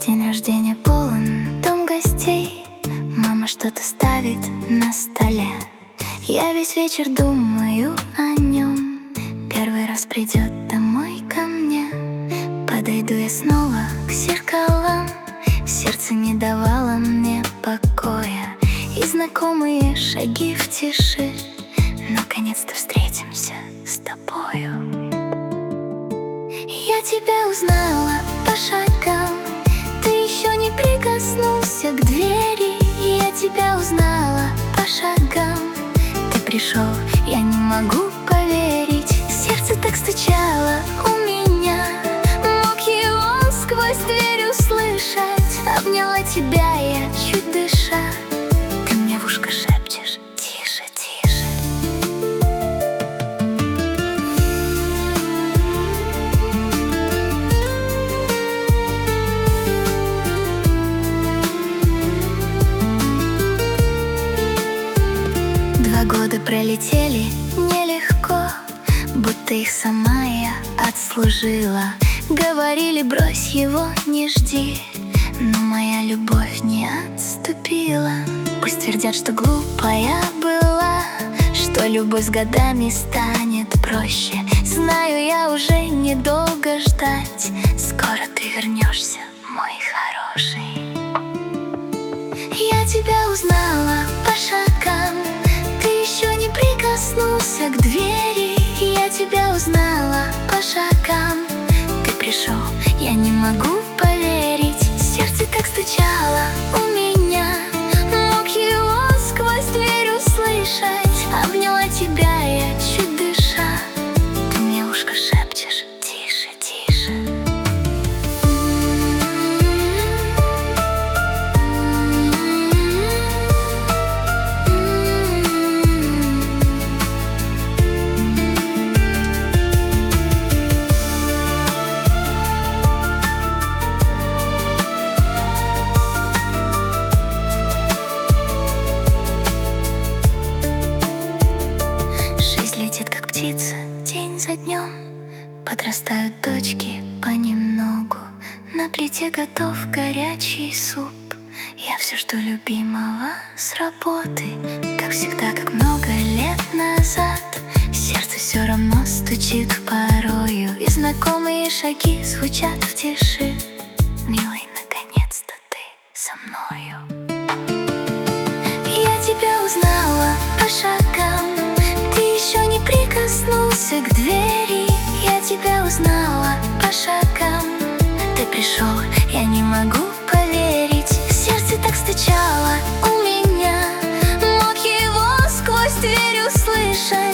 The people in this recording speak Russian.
День рождения полон, дом гостей. Мама что-то ставит на столе. Я весь вечер думаю о нем. Первый раз придет домой ко мне. Подойду я снова к зеркалам. Сердце не давало мне покоя. И знакомые шаги в тиши. Наконец-то встретимся с тобою. Я тебя узнала по шагам. Ты еще не прикоснулся к двери. Я тебя узнала по шагам. Ты пришел, я не могу поверить. Сердце так стучало у меня. Мог его сквозь дверь услышать. Обняла тебя я, чуть дыша. Ты мне в ушко шепчешь: тише, тише. Два года пролетели нелегко, будто их сама я отслужила. Говорили: брось его, не жди. Но моя любовь не отступила. Пусть твердят, что глупая была, что любовь с годами станет проще. Знаю, я уже недолго ждать. Скоро ты вернешься, мой хороший. Я тебя узнала по шагам. Ты еще не прикоснулся к двери. Я тебя узнала по шагам. Ты пришел, я не могу поверить. Сердце так стучало у меня. Мог его сквозь дверь услышать. Обняла тебя я, чуть дыша. Ты мне в ушко шепчешь: тише, тише. Как птица, день за днем. Подрастают дочки понемногу. На плите готов горячий суп. Я все жду любимого с работы. Как всегда, как много лет назад. Сердце все равно стучит порою. И знакомые шаги звучат в тиши. Милый, наконец-то ты со мною. Я тебя узнала по шагам. Еще не прикоснулся к двери. Я тебя узнала по шагам. Ты пришел, я не могу поверить. Сердце так стучало у меня. Мог его сквозь дверь услышать.